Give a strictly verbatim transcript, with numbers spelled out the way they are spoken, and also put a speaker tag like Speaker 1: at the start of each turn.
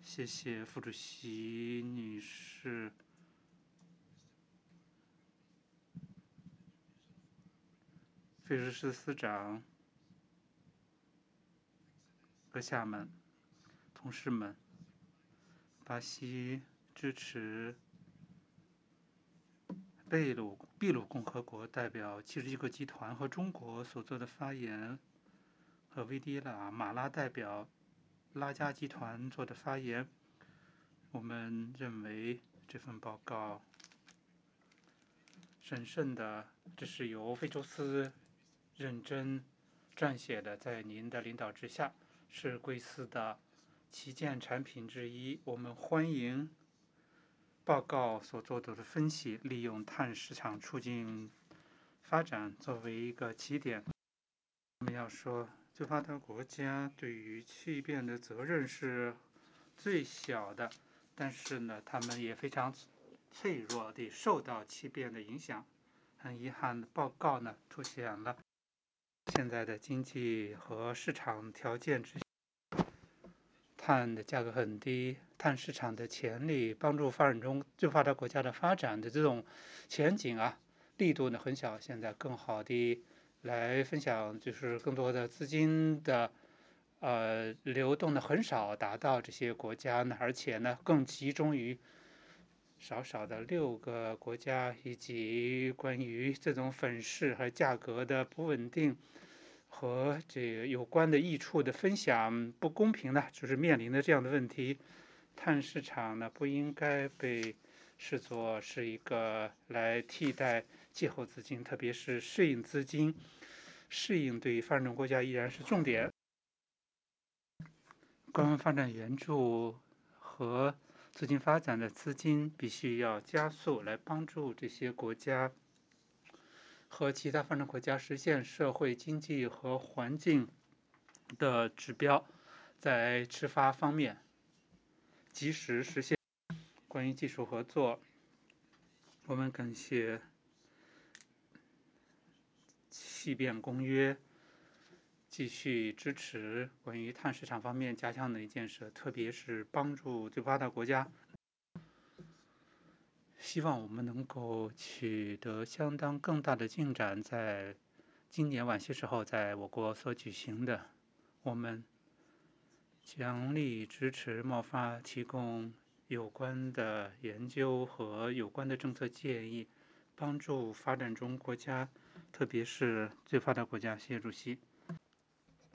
Speaker 1: 谢谢副主席女士。菲瑞士司长、阁下们、同事们，巴西支持秘鲁秘鲁共和国代表七十一个集团和中国所做的发言，和危地马拉代表拉加集团做的发言，我们认为这份报告审慎的，这是由非洲斯认真撰写的，在您的领导之下，是贵司的旗舰产品之一。我们欢迎报告所做的分析，利用碳市场促进发展作为一个起点。我们要说，最发达国家对于气变的责任是最小的，但是呢，他们也非常脆弱地受到气变的影响。很遗憾，报告呢凸显了现在的经济和市场条件之下，碳的价格很低，碳市场的潜力，帮助发展中最发达国家的发展的这种前景啊，力度呢很小。现在更好的来分享，就是更多的资金的呃流动的很少达到这些国家呢，而且呢更集中于少少的六个国家，以及关于这种粉饰和价格的不稳定和这个有关的益处的分享不公平呢，就是面临的这样的问题。碳市场呢不应该被视作是一个来替代气候资金，特别是适应资金，适应对于发展中国家依然是重点。关于发展援助和促进发展的资金必须要加速，来帮助这些国家和其他发展国家实现社会、经济和环境的指标，在持发方面及时实现。关于技术合作，我们感谢气变公约继续支持关于碳市场方面加强能力建设，特别是帮助最发达国家。希望我们能够取得相当更大的进展，在今年晚些时候在我国所举行的，我们强力支持贸发提供有关的研究和有关的政策建议，帮助发展中国家，特别是最发达国家。谢谢主席。